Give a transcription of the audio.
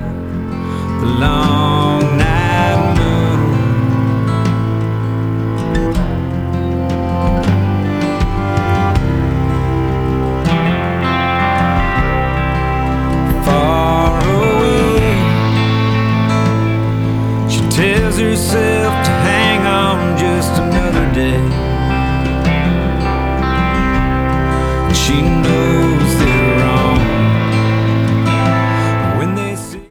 the long night moon. Far away, she tells herself to hang on just another day. She knows that